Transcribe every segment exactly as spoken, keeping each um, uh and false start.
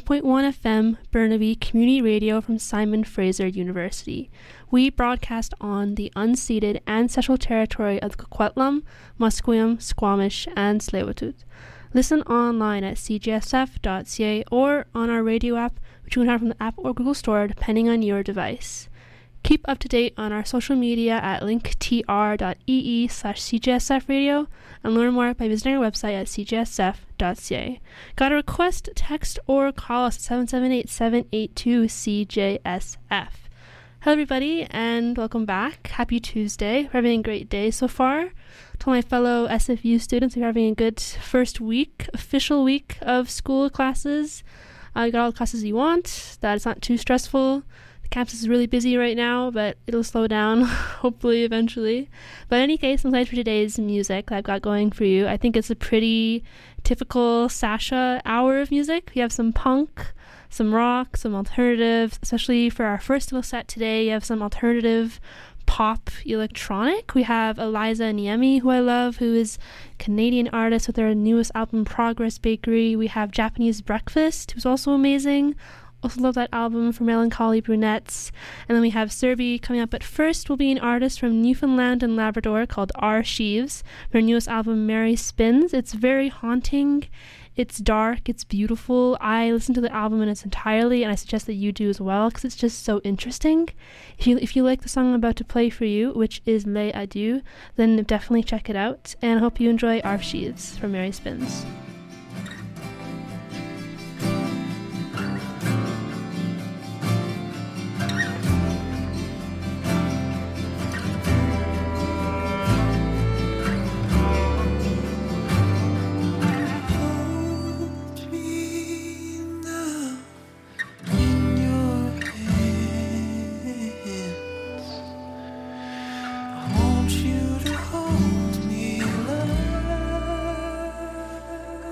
point one F M Burnaby Community Radio from Simon Fraser University. We broadcast on the unceded ancestral territory of the Coquitlam, Musqueam, Squamish, and Tsleil-Waututh. Listen online at c j s f dot c a or on our radio app, which you can have from the App or Google Store depending on your device. Keep up to date on our social media at linktr.ee slash cjsfradio and learn more by visiting our website at c j s f dot c a. Got a request? Text or call us at seven seven eight, seven eight two, C J S F. Hello everybody and welcome back. Happy Tuesday. We're having a great day so far. To my fellow S F U students, we're having a good first week, official week of school classes. Uh, you got all the classes you want, that it's not too stressful. Campus is really busy right now, but it'll slow down, hopefully, eventually. But in any case, I'm excited for today's music that I've got going for you. I think it's a pretty typical Sasha hour of music. We have some punk, some rock, some alternative, especially for our first little set today. You have some alternative pop electronic. We have Eliza Niemi, who I love, who is a Canadian artist with their newest album, Progress Bakery. We have Japanese Breakfast, who's also amazing. Also love that album for Melancholy Brunettes. And then we have Serbi coming up, but first will be an artist from Newfoundland and Labrador called R. Sheaves. Their newest album, Mary Spins. It's very haunting. It's dark. It's beautiful. I listened to the album in its entirety, and I suggest that you do as well, because it's just so interesting. If you if you like the song I'm about to play for you, which is Les Adieux, then definitely check it out. And I hope you enjoy R. Sheaves from Mary Spins. You to hold me alive.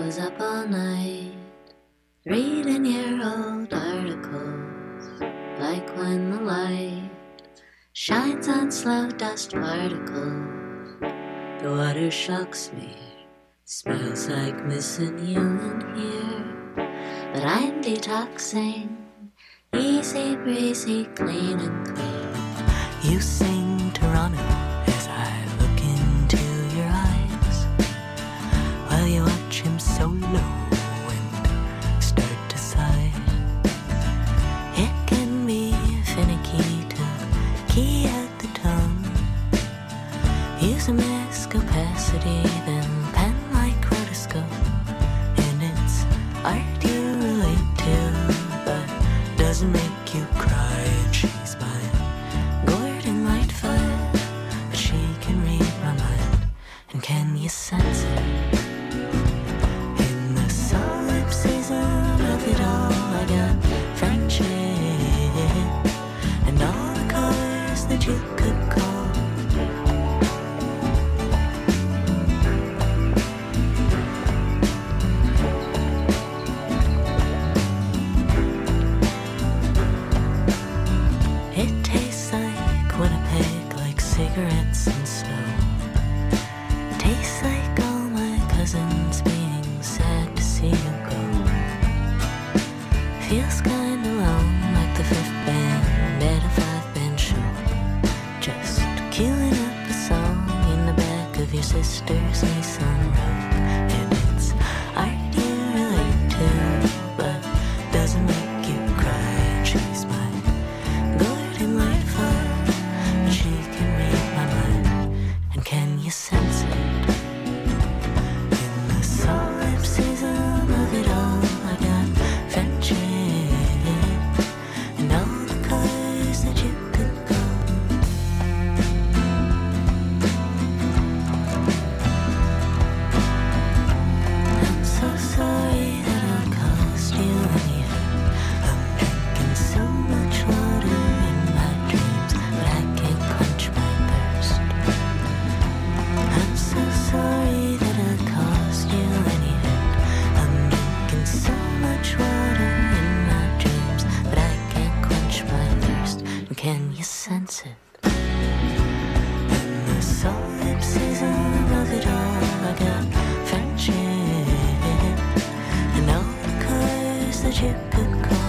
was up all night reading your old articles, like when the light shines on slow dust particles. The water shocks me, smells like missing you in here, but I'm detoxing, easy breezy, clean and clean. You sing Toronto as I look into your eyes, while you watch him so low and start to sigh. It can be finicky to key at the tongue, use a mass capacity, then pen like rotoscope, and it's art you relate to, but doesn't make you cry. She's my Gordon Lightfoot, but she can read my mind, and can you sense it? In the solipsism of it all, I got friendship, and all the colors that you could call. It tastes like Winnipeg, like cigarettes and snow. Tastes like all my cousins being sad to see you go. Feels kinda lone, like the fifth band at a five-band show. Just queuing up a song in the back of your sister's Nissan Rogue. And it's art you relate to, but doesn't make you cry. She's my Gordon Lightfoot, but she can read my mind, and can you sense it? In the solipsism of it all, I got friendship, and all the colors that you could call. I'm so sorry that I caused you any hurt. I'm drinking so much water in my dreams, but I can't quench my thirst. I'm so sorry that I caused you any hurt. I'm drinking so much water in my dreams, but I can't quench my thirst. And can you sense it? In the solipsism of it all, I got friendship, and all the colors that you could call.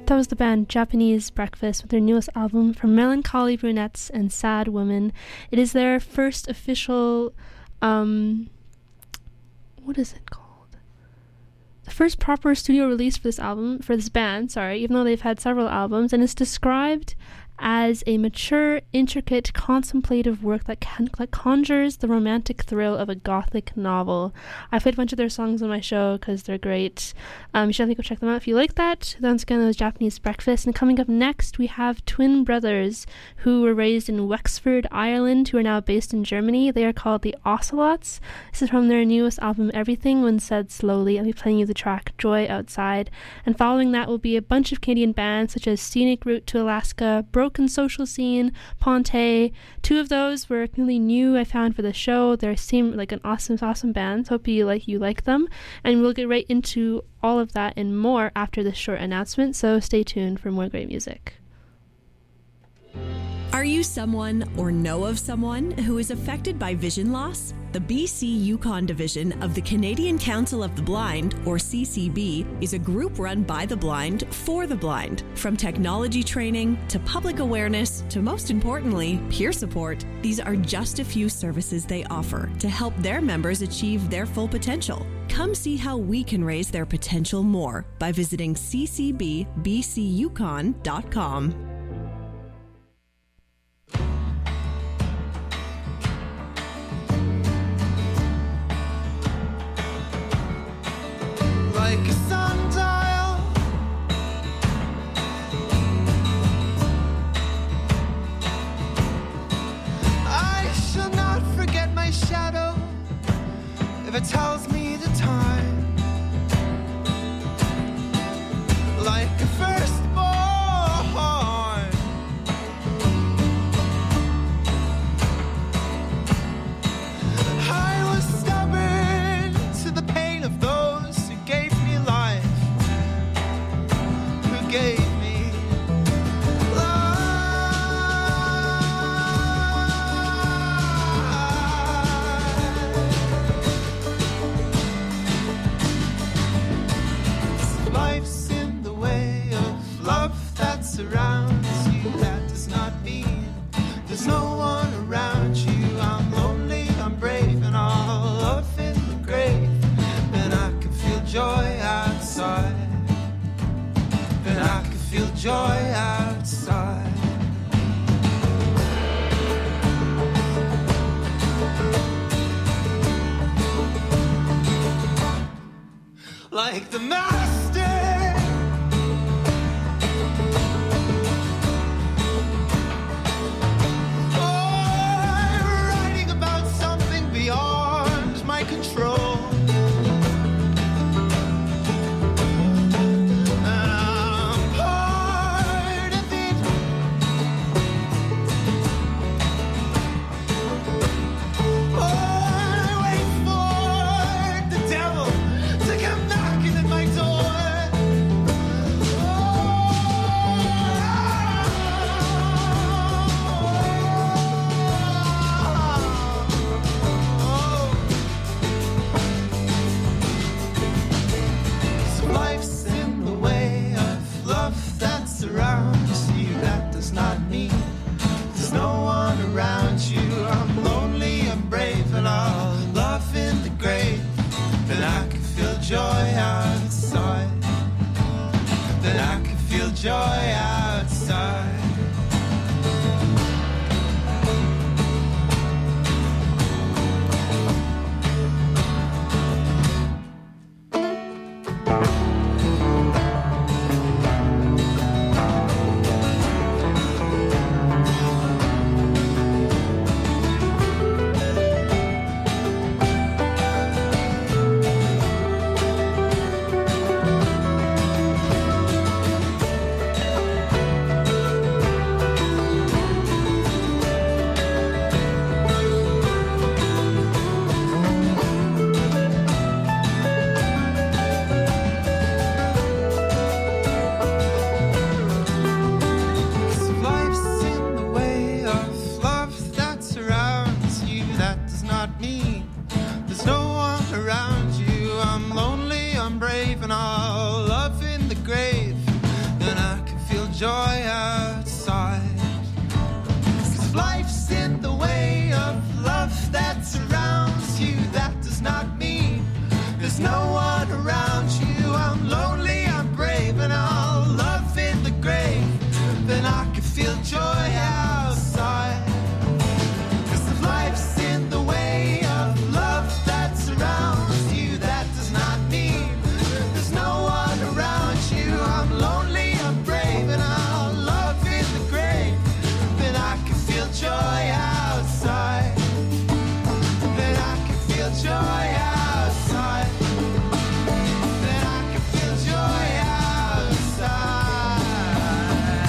That was the band Japanese Breakfast with their newest album, From Melancholy Brunettes and Sad Women. It is their first official, um, what is it called? The first proper studio release for this album, for this band, sorry, even though they've had several albums, and it's described as a mature, intricate, contemplative work that, can, that conjures the romantic thrill of a gothic novel. I played a bunch of their songs on my show because they're great. Um, you should definitely go check them out if you like that. Once again, it was Japanese Breakfast. And coming up next, we have twin brothers who were raised in Wexford, Ireland, who are now based in Germany. They are called the Ocelots. This is from their newest album, Everything When Said Slowly. I'll be playing you the track Joy Outside. And following that will be a bunch of Canadian bands such as Scenic Route to Alaska, Broken Social Scene, Ponte. Two of those were really new I found for the show. They seem like an awesome, awesome band. Hope you like you like them. And we'll get right into all of that and more after this short announcement, so stay tuned for more great music. Are you someone or know of someone who is affected by vision loss? The B C Yukon division of the Canadian Council of the Blind, or C C B, is a group run by the blind for the blind. From technology training to public awareness to, most importantly, peer support, these are just a few services they offer to help their members achieve their full potential. Come see how we can raise their potential more by visiting c c b b c yukon dot com. Like a sundial, I shall not forget my shadow if it tells me the time. Like a firstborn, I was stubborn to the pain of those who gave me life, who gave me life. Life's in the way of love that surrounds you. That does not mean there's no one around you. I'm lonely, I'm brave, and I'll love in the grave. And I can feel joy outside. And I can feel joy outside. Like the master, oh, writing about something beyond my control. And I'm part of it. Oh, and I wait for the devil to come knocking at my door. So life's in the way of love that surrounds you. That does not mean there's no one around you. I'm lonely, I'm brave, and I'll love in the grave. Then I can feel joy outside. Then I can feel joy outside. There's no one around you. I'm lonely, I'm brave, and I'll love in the grave. Then I can feel joy outside. 'Cause if life's in the way of love that surrounds you, that does not mean there's no one around you. I'm lonely, I'm brave, and I'll love in the grave. Then I can feel joy outside. Then I can feel joy outside. Then I can feel joy outside.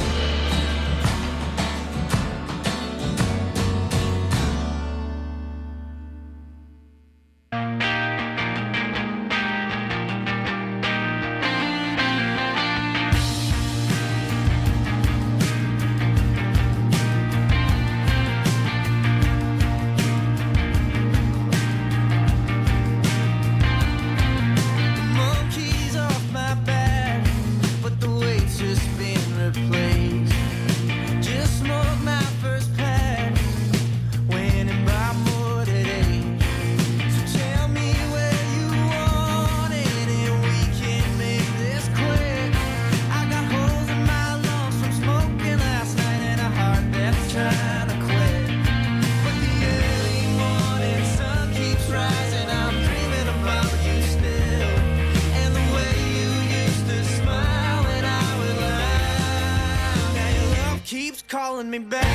Monkeys off my back, but the weight's just been replaced. Just smoked my first pack, winning by more today. So tell me where you want it, and we can make this quick. I got holes in my lungs from smoking last night, and a heart that's trying to quit. But the early morning sun keeps rising. I'm dreaming about you still, and the way you used to smile when I was loud. Now your love keeps calling me back.